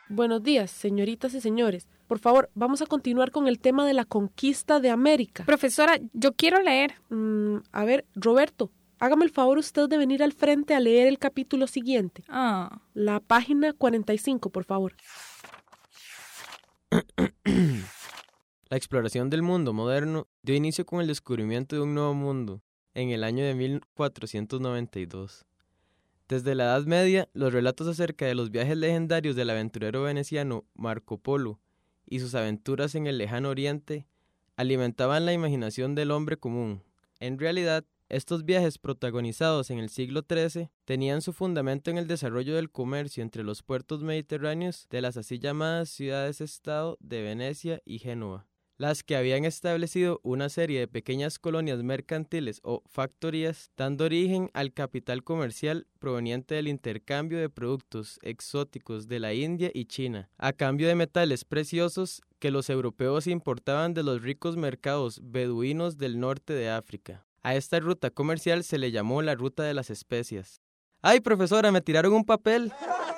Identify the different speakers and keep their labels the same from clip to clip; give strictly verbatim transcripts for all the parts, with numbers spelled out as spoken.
Speaker 1: Buenos días, señoritas y señores. Por favor, vamos a continuar con el tema de la conquista de América.
Speaker 2: Profesora, yo quiero leer.
Speaker 1: Mm, a ver, Roberto, hágame el favor usted de venir al frente a leer el capítulo siguiente.
Speaker 2: Ah.
Speaker 1: La página cuarenta y cinco, por favor.
Speaker 3: La exploración del mundo moderno dio inicio con el descubrimiento de un nuevo mundo, en el año de mil cuatrocientos noventa y dos. Desde la Edad Media, los relatos acerca de los viajes legendarios del aventurero veneciano Marco Polo y sus aventuras en el lejano oriente alimentaban la imaginación del hombre común. En realidad, estos viajes protagonizados en el siglo trece tenían su fundamento en el desarrollo del comercio entre los puertos mediterráneos de las así llamadas ciudades-estado de Venecia y Génova, las que habían establecido una serie de pequeñas colonias mercantiles o factorías, dando origen al capital comercial proveniente del intercambio de productos exóticos de la India y China, a cambio de metales preciosos que los europeos importaban de los ricos mercados beduinos del norte de África. A esta ruta comercial se le llamó la ruta de las especias. ¡Ay, profesora, me tiraron un papel!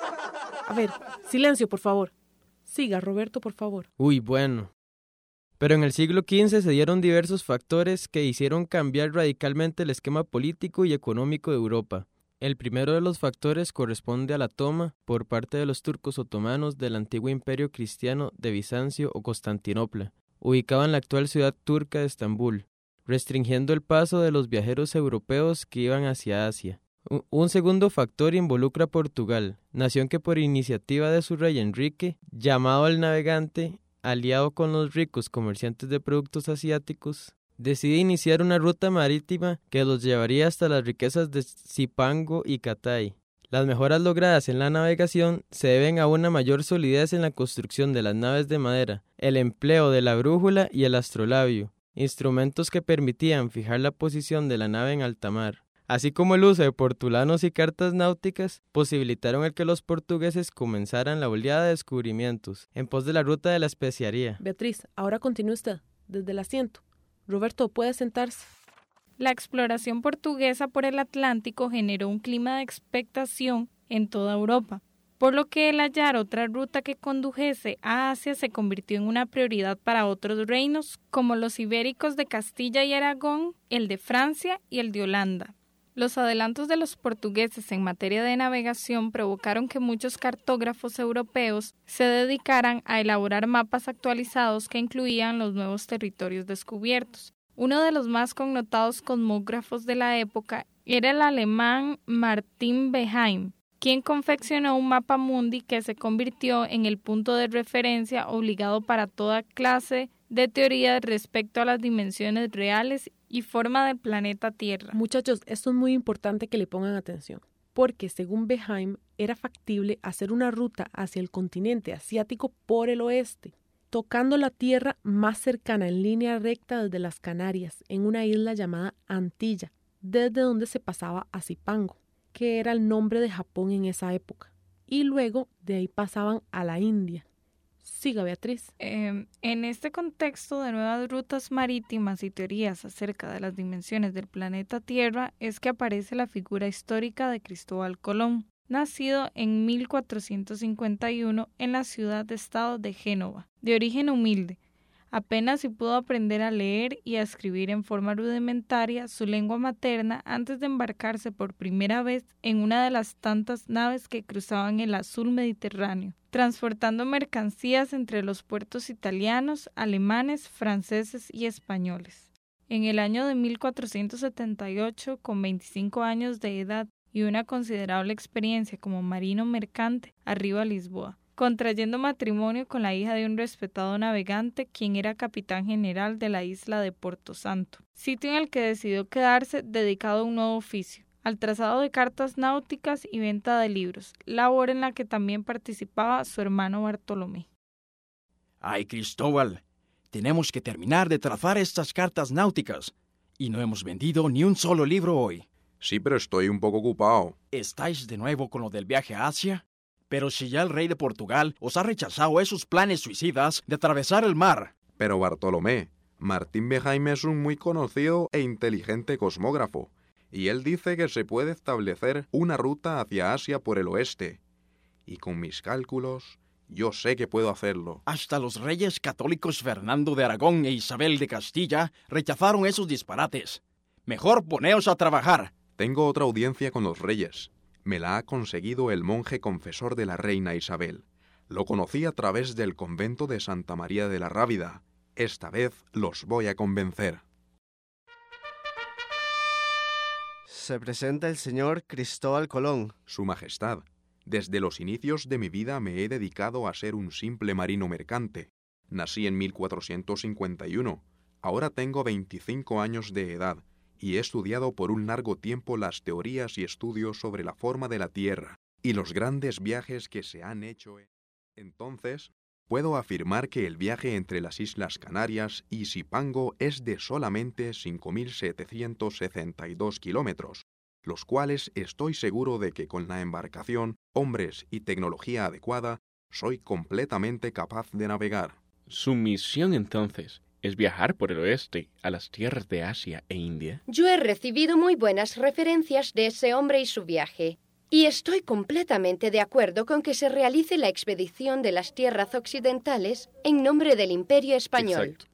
Speaker 1: A ver, silencio, por favor. Siga, Roberto, por favor.
Speaker 3: Uy, bueno. Pero en el siglo quince se dieron diversos factores que hicieron cambiar radicalmente el esquema político y económico de Europa. El primero de los factores corresponde a la toma, por parte de los turcos otomanos, del antiguo imperio cristiano de Bizancio o Constantinopla, ubicado en la actual ciudad turca de Estambul, restringiendo el paso de los viajeros europeos que iban hacia Asia. Un segundo factor involucra a Portugal, nación que por iniciativa de su rey Enrique, llamado el Navegante, aliado con los ricos comerciantes de productos asiáticos, decide iniciar una ruta marítima que los llevaría hasta las riquezas de Zipango y Catay. Las mejoras logradas en la navegación se deben a una mayor solidez en la construcción de las naves de madera, el empleo de la brújula y el astrolabio, instrumentos que permitían fijar la posición de la nave en alta mar, así como el uso de portulanos y cartas náuticas, posibilitaron el que los portugueses comenzaran la oleada de descubrimientos en pos de la ruta de la especiaría.
Speaker 1: Beatriz, ahora continúe usted, desde el asiento. Roberto, ¿puede sentarse?
Speaker 2: La exploración portuguesa por el Atlántico generó un clima de expectación en toda Europa, por lo que el hallar otra ruta que condujese a Asia se convirtió en una prioridad para otros reinos, como los ibéricos de Castilla y Aragón, el de Francia y el de Holanda. Los adelantos de los portugueses en materia de navegación provocaron que muchos cartógrafos europeos se dedicaran a elaborar mapas actualizados que incluían los nuevos territorios descubiertos. Uno de los más connotados cosmógrafos de la época era el alemán Martin Behaim, quien confeccionó un mapa mundi que se convirtió en el punto de referencia obligado para toda clase de teoría respecto a las dimensiones reales y forma del planeta Tierra.
Speaker 1: Muchachos, esto es muy importante que le pongan atención, porque según Behaim era factible hacer una ruta hacia el continente asiático por el oeste, tocando la tierra más cercana en línea recta desde las Canarias, en una isla llamada Antilla, desde donde se pasaba a Zipango, que era el nombre de Japón en esa época, y luego de ahí pasaban a la India. Siga, Beatriz.
Speaker 2: Eh, en este contexto de nuevas rutas marítimas y teorías acerca de las dimensiones del planeta Tierra es que aparece la figura histórica de Cristóbal Colón, nacido en mil cuatrocientos cincuenta y uno en la ciudad-estado de Génova, de origen humilde. Apenas si pudo aprender a leer y a escribir en forma rudimentaria su lengua materna antes de embarcarse por primera vez en una de las tantas naves que cruzaban el azul Mediterráneo, transportando mercancías entre los puertos italianos, alemanes, franceses y españoles. En el año de mil cuatrocientos setenta y ocho, con veinticinco años de edad y una considerable experiencia como marino mercante, arriba a Lisboa, contrayendo matrimonio con la hija de un respetado navegante, quien era capitán general de la isla de Porto Santo, sitio en el que decidió quedarse dedicado a un nuevo oficio, al trazado de cartas náuticas y venta de libros, labor en la que también participaba su hermano Bartolomé.
Speaker 4: ¡Ay, Cristóbal! Tenemos que terminar de trazar estas cartas náuticas, y no hemos vendido ni un solo libro hoy.
Speaker 5: Sí, pero estoy un poco ocupado.
Speaker 4: ¿Estáis de nuevo con lo del viaje a Asia? Pero si ya el rey de Portugal os ha rechazado esos planes suicidas de atravesar el mar.
Speaker 5: Pero Bartolomé, Martín Behaim es un muy conocido e inteligente cosmógrafo, y él dice que se puede establecer una ruta hacia Asia por el oeste. Y con mis cálculos, Yo sé que puedo hacerlo.
Speaker 4: Hasta los reyes católicos Fernando de Aragón e Isabel de Castilla rechazaron esos disparates. Mejor poneos a trabajar.
Speaker 5: Tengo otra audiencia con los reyes. Me la ha conseguido el monje confesor de la reina Isabel. Lo conocí a través del convento de Santa María de la Rábida. Esta vez los voy a convencer.
Speaker 6: Se presenta el señor Cristóbal Colón.
Speaker 5: Su Majestad, desde los inicios de mi vida me he dedicado a ser un simple marino mercante. Nací en mil cuatrocientos cincuenta y uno. Ahora tengo veinticinco años de edad y he estudiado por un largo tiempo las teorías y estudios sobre la forma de la Tierra y los grandes viajes que se han hecho. Entonces, puedo afirmar que el viaje entre las Islas Canarias y Zipango es de solamente cinco mil setecientos sesenta y dos kilómetros, los cuales estoy seguro de que con la embarcación, hombres y tecnología adecuada, soy completamente capaz de navegar.
Speaker 7: Su misión, entonces, es viajar por el oeste a las tierras de Asia e India.
Speaker 8: Yo he recibido muy buenas referencias de ese hombre y su viaje. Y estoy completamente de acuerdo con que se realice la expedición de las tierras occidentales en nombre del Imperio Español.
Speaker 7: Exacto.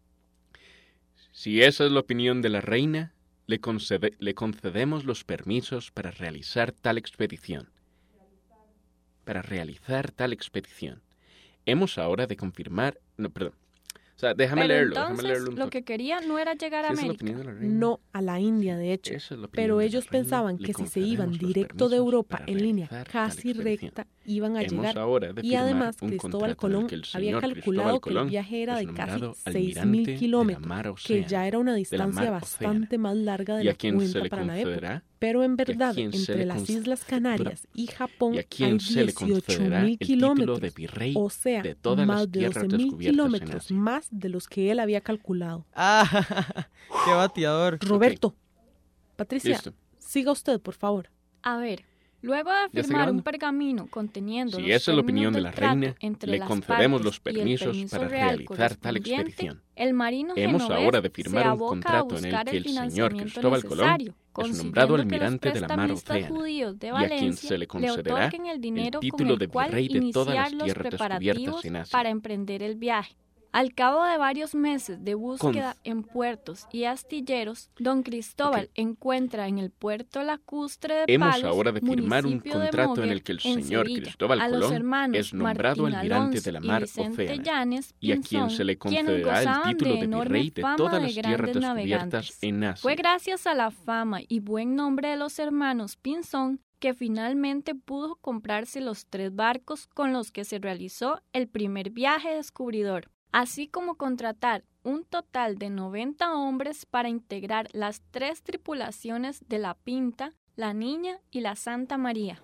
Speaker 7: Si esa es la opinión de la reina, le, concede, le concedemos los permisos para realizar tal expedición. Para realizar tal expedición. Hemos ahora de confirmar... No, perdón. O sea, déjame
Speaker 2: Pero
Speaker 7: leerlo,
Speaker 2: entonces,
Speaker 7: déjame leerlo un
Speaker 2: lo
Speaker 7: toque.
Speaker 2: que quería no era llegar a
Speaker 7: Si esa es la
Speaker 2: América.
Speaker 7: opinión de la reina.
Speaker 1: No a la India, de hecho.
Speaker 7: Esa es la opinión
Speaker 1: Pero
Speaker 7: de la
Speaker 1: ellos
Speaker 7: reina.
Speaker 1: pensaban
Speaker 7: Le
Speaker 1: que si se iban
Speaker 7: concedemos los
Speaker 1: directo de
Speaker 7: permisos
Speaker 1: Europa
Speaker 7: para
Speaker 1: en línea
Speaker 7: realizar tal
Speaker 1: casi
Speaker 7: expedición.
Speaker 1: recta, iban a
Speaker 7: Hemos
Speaker 1: llegar.
Speaker 7: ahora de
Speaker 1: Y
Speaker 7: firmar
Speaker 1: además
Speaker 7: un
Speaker 1: Cristóbal
Speaker 7: contrato en el
Speaker 1: Colón
Speaker 7: que el
Speaker 1: había
Speaker 7: señor
Speaker 1: calculado
Speaker 7: Cristóbal
Speaker 1: que el
Speaker 7: Colón
Speaker 1: viaje era
Speaker 7: es
Speaker 1: de casi
Speaker 7: nombrado
Speaker 1: seis
Speaker 7: almirante
Speaker 1: mil
Speaker 7: de la
Speaker 1: kilómetros,
Speaker 7: mar
Speaker 1: que
Speaker 7: Océana,
Speaker 1: ya era una
Speaker 7: de la
Speaker 1: distancia
Speaker 7: mar
Speaker 1: bastante
Speaker 7: Océana.
Speaker 1: más larga de
Speaker 7: ¿Y a
Speaker 1: la
Speaker 7: quién se
Speaker 1: cuenta
Speaker 7: le
Speaker 1: para la época.
Speaker 7: concederá?
Speaker 1: Pero en
Speaker 7: ¿Y a
Speaker 1: verdad,
Speaker 7: quién se
Speaker 1: entre
Speaker 7: le
Speaker 1: las
Speaker 7: concede-
Speaker 1: Islas Canarias y Japón
Speaker 7: ¿Y a
Speaker 1: hay
Speaker 7: quién se le
Speaker 1: dieciocho
Speaker 7: concederá
Speaker 1: mil
Speaker 7: el título
Speaker 1: kilómetros,
Speaker 7: de virrey
Speaker 1: o sea,
Speaker 7: de todas
Speaker 1: más
Speaker 7: las
Speaker 1: de
Speaker 7: tierras
Speaker 1: doce mil
Speaker 7: descubiertas en
Speaker 1: kilómetros
Speaker 7: Asia?
Speaker 1: más de los que él había calculado.
Speaker 3: ¡Ah! ¡Qué bateador!
Speaker 1: Roberto, Patricia,
Speaker 7: Listo.
Speaker 1: siga usted, por favor.
Speaker 2: A ver, luego de
Speaker 7: está
Speaker 2: firmar
Speaker 7: grabando?
Speaker 2: un pergamino conteniendo
Speaker 7: Si
Speaker 2: los
Speaker 7: esa es la opinión
Speaker 2: términos
Speaker 7: de
Speaker 2: del
Speaker 7: la
Speaker 2: trato
Speaker 7: reina,
Speaker 2: entre
Speaker 7: le
Speaker 2: las
Speaker 7: concedemos
Speaker 2: partes
Speaker 7: los
Speaker 2: y el
Speaker 7: permisos
Speaker 2: permiso
Speaker 7: para
Speaker 2: real
Speaker 7: realizar tal
Speaker 2: correspondiente,
Speaker 7: expedición.
Speaker 2: el marino
Speaker 7: Hemos
Speaker 2: genovés
Speaker 7: ahora de
Speaker 2: se
Speaker 7: firmar un
Speaker 2: aboca a
Speaker 7: contrato en el
Speaker 2: buscar
Speaker 7: que el señor
Speaker 2: financiamiento
Speaker 7: Cristóbal Colón
Speaker 2: necesario,
Speaker 7: es nombrado
Speaker 2: consiguiendo que
Speaker 7: almirante
Speaker 2: los
Speaker 7: de la mar
Speaker 2: prestamistas
Speaker 7: Océana,
Speaker 2: judíos de
Speaker 7: y a quien
Speaker 2: Valencia
Speaker 7: se le concederá
Speaker 2: otorguen el dinero
Speaker 7: el título
Speaker 2: con
Speaker 7: de
Speaker 2: el cual
Speaker 7: virrey de todas las
Speaker 2: iniciar los
Speaker 7: tierras descubiertas
Speaker 2: preparativos
Speaker 7: en Asia.
Speaker 2: para emprender el viaje. Al cabo de varios meses de búsqueda
Speaker 7: Con-
Speaker 2: en puertos y astilleros, don Cristóbal
Speaker 7: Ok.
Speaker 2: encuentra en el puerto lacustre de
Speaker 7: Hemos
Speaker 2: Palos,
Speaker 7: ahora de firmar un
Speaker 2: municipio de
Speaker 7: contrato en
Speaker 2: Moguer,
Speaker 7: el que el
Speaker 2: en
Speaker 7: señor
Speaker 2: Sevilla,
Speaker 7: Cristóbal
Speaker 2: a los
Speaker 7: Colón
Speaker 2: hermanos
Speaker 7: es nombrado
Speaker 2: Martín
Speaker 7: almirante
Speaker 2: Alonso
Speaker 7: de la
Speaker 2: y
Speaker 7: mar
Speaker 2: Vicente
Speaker 7: Océana,
Speaker 2: Llanes
Speaker 7: y a quien
Speaker 2: Pinzón,
Speaker 7: se le
Speaker 2: quienes
Speaker 7: concederá el
Speaker 2: gozaban
Speaker 7: título de
Speaker 2: enorme
Speaker 7: virrey de
Speaker 2: fama
Speaker 7: todas
Speaker 2: de
Speaker 7: las tierras
Speaker 2: grandes
Speaker 7: descubiertas
Speaker 2: navegantes.
Speaker 7: en Asia.
Speaker 2: Fue gracias a la fama y buen nombre de los hermanos Pinzón que finalmente pudo comprarse los tres barcos con los que se realizó el primer viaje descubridor, así como contratar un total de noventa hombres para integrar las tres tripulaciones de la Pinta, la Niña y la Santa María.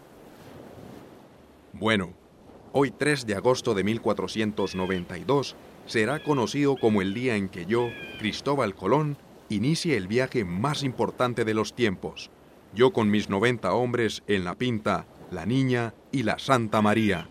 Speaker 5: Bueno, hoy tres de agosto de mil cuatrocientos noventa y dos será conocido como el día en que yo, Cristóbal Colón, inicie el viaje más importante de los tiempos. Yo con mis noventa hombres en la Pinta, la Niña y la Santa María.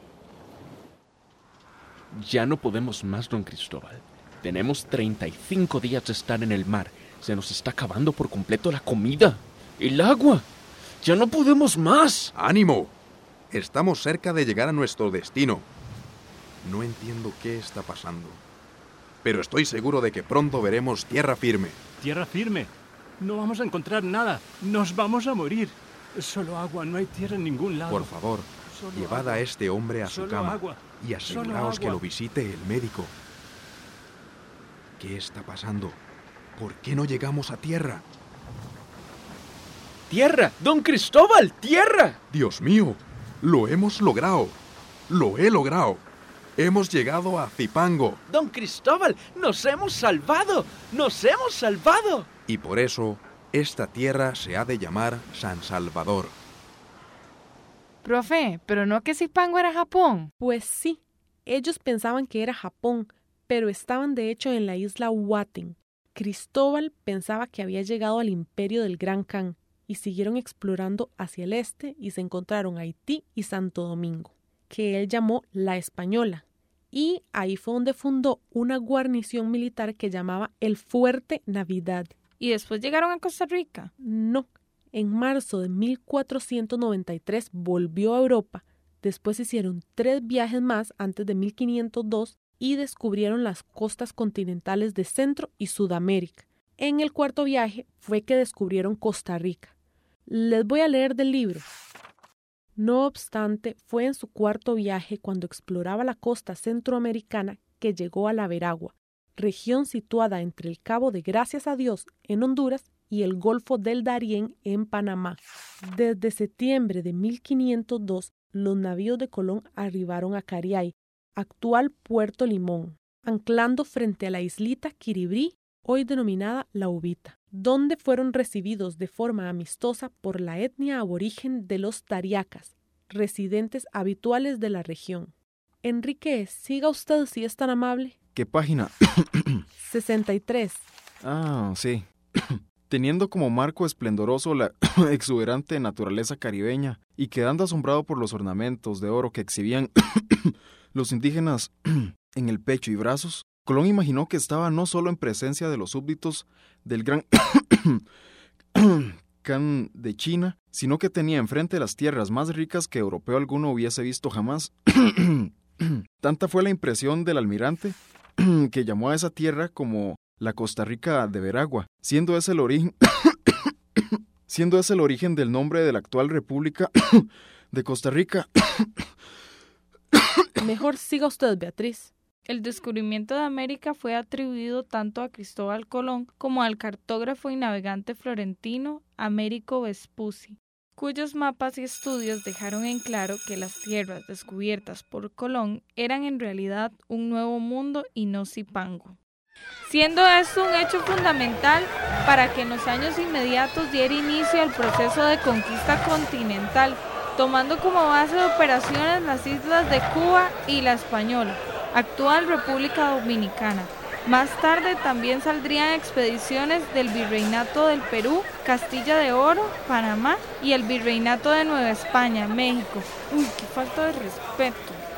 Speaker 7: Ya no podemos más, don Cristóbal. Tenemos treinta y cinco días de estar en el mar. Se nos está acabando por completo la comida, el agua. Ya no podemos más.
Speaker 5: ¡Ánimo! Estamos cerca de llegar a nuestro destino. No entiendo qué está pasando, pero estoy seguro de que pronto veremos tierra firme.
Speaker 9: Tierra firme. No vamos a encontrar nada. Nos vamos a morir. Solo agua, no hay tierra en ningún lado.
Speaker 5: Por favor,
Speaker 9: Solo
Speaker 5: llevad
Speaker 9: agua.
Speaker 5: a este hombre a su
Speaker 9: Solo
Speaker 5: cama
Speaker 9: agua.
Speaker 5: y aseguraos
Speaker 9: Solo
Speaker 5: que
Speaker 9: agua.
Speaker 5: lo visite el médico. ¿Qué está pasando? ¿Por qué no llegamos a tierra?
Speaker 7: ¡Tierra! ¡Don Cristóbal! ¡Tierra!
Speaker 5: ¡Dios mío! ¡Lo hemos logrado! ¡Lo he logrado! ¡Hemos llegado a Zipango!
Speaker 10: Don Cristóbal, nos hemos salvado, nos hemos salvado.
Speaker 5: Y por eso, esta tierra se ha de llamar San Salvador.
Speaker 11: Profe, ¿pero no que Zipango era Japón?
Speaker 1: Pues sí, ellos pensaban que era Japón, pero estaban de hecho en la isla Huaten. Cristóbal pensaba que había llegado al imperio del Gran Khan y siguieron explorando hacia el este y se encontraron Haití y Santo Domingo, que él llamó La Española. Y ahí fue donde fundó una guarnición militar que llamaba el Fuerte Navidad.
Speaker 2: ¿Y después llegaron a Costa Rica?
Speaker 1: No, en marzo de mil cuatrocientos noventa y tres volvió a Europa, Después hicieron tres viajes más antes de mil quinientos dos y descubrieron las costas continentales de Centro y Sudamérica. En el cuarto viaje fue que descubrieron Costa Rica. Les voy a leer del libro. No obstante, fue en su cuarto viaje cuando exploraba la costa centroamericana que llegó a la Veragua, región situada entre el Cabo de Gracias a Dios en Honduras y el Golfo del Darién en Panamá. Desde septiembre de mil quinientos dos, los navíos de Colón arribaron a Cariay, actual Puerto Limón, anclando frente a la islita Quiribrí, hoy denominada La Ubita, donde fueron recibidos de forma amistosa por la etnia aborigen de los tariacas, residentes habituales de la región. Enrique, siga usted si es tan amable.
Speaker 12: ¿Qué página?
Speaker 1: sesenta y tres.
Speaker 12: Ah, sí. Teniendo como marco esplendoroso la exuberante naturaleza caribeña y quedando asombrado por los ornamentos de oro que exhibían los indígenas en el pecho y brazos, Colón imaginó que estaba no solo en presencia de los súbditos del gran Khan de China, sino que tenía enfrente las tierras más ricas que europeo alguno hubiese visto jamás. Tanta fue la impresión del almirante que llamó a esa tierra como la Costa Rica de Veragua, siendo ese el origen, siendo ese el origen del nombre de la actual República de Costa Rica.
Speaker 1: Mejor siga usted, Beatriz.
Speaker 2: El descubrimiento de América fue atribuido tanto a Cristóbal Colón como al cartógrafo y navegante florentino Américo Vespucci, cuyos mapas y estudios dejaron en claro que las tierras descubiertas por Colón eran en realidad un nuevo mundo y no Zipango, siendo esto un hecho fundamental para que en los años inmediatos diera inicio al proceso de conquista continental, tomando como base de operaciones las islas de Cuba y La Española, actual República Dominicana. Más tarde también saldrían expediciones del Virreinato del Perú, Castilla de Oro, Panamá y el Virreinato de Nueva España, México. Uy, qué falta de respeto.